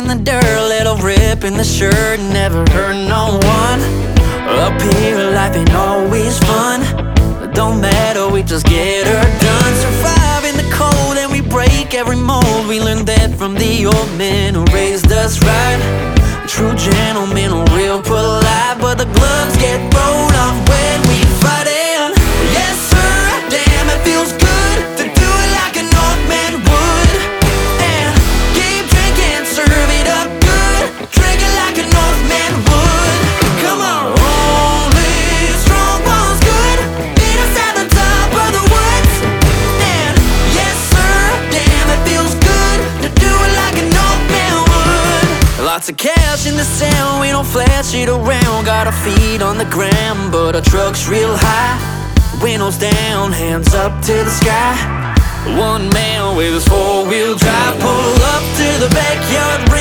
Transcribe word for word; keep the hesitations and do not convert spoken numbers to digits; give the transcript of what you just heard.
in the dirt, little rip in the shirt, never hurt no one. Up here life ain't always fun, it don't matter, we just get her done. Survive in the cold and we break every mold. We learned that from the old men who raised us right. True gentlemen, real polite, but the gloves get thrown off when we fight it. Yes sir, damn it feels good to do it like an old man would. And keep drinking, serve it up good, drink it like an old man would. Come on. Only strong ones could meet us at the top of the woods. And yes sir, damn it feels good to do it like an old man would. Lots of cash in the sound, we don't flash it around. Got our feet on the ground, but our truck's real high. Windows down, hands up to the sky. One man with his four-wheel drive, pull up to the backyard.